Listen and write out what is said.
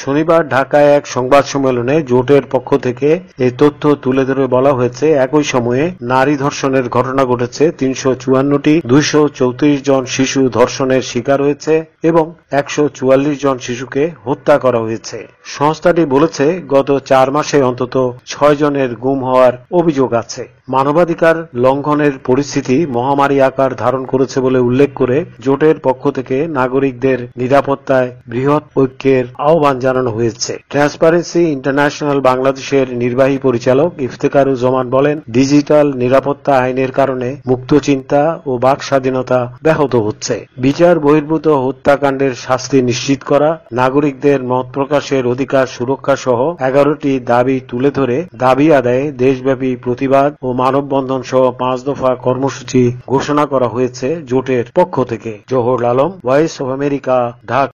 শনিবার ঢাকায় এক সংবাদ সম্মেলনে জোটের পক্ষ থেকে এই তথ্য তুলে ধরে বলা হয়েছে, একই সময়ে নারী ধর্ষণের ঘটনা ঘটেছে ৩৫৪টি, ২৩৪ জন শিশু ধর্ষণের শিকার হয়েছে এবং ১৪৪ জন শিশুকে হত্যা করা হয়েছে। সংস্থাটি বলেছে, গত ৪ মাসে অন্তত ৬ জনের গুম হওয়ার অভিযোগ আছে। মানবাধিকার লঙ্ঘনের পরিস্থিতি মহামারী আকার ধারণ করেছে বলে উল্লেখ করে জোটের পক্ষ থেকে নাগরিকদের নিরাপত্তায় বৃহৎ ঐক্যের আহ্বান জানানো হয়েছে। ট্রান্সপারেন্সি ইন্টারন্যাশনাল বাংলাদেশের নির্বাহী পরিচালক ইফতেখারুজ্জামান বলেন, ডিজিটাল নিরাপত্তা আইনের কারণে মুক্ত চিন্তা ও বাক স্বাধীনতা ব্যাহত হচ্ছে। বিচার বহির্ভূত হত্যাকাণ্ডের শাস্তি নিশ্চিত করা, নাগরিকদের মত প্রকাশের অধিকার সুরক্ষা সহ 11টি দাবি তুলে ধরে দাবি আদায়ে দেশব্যাপী প্রতিবাদ ও মানববন্ধন সহ 5 দফা কর্মসূচি ঘোষণা করা হয়েছে জোটের পক্ষ থেকে। Zahurul Alam, Voice of America, Dhaka.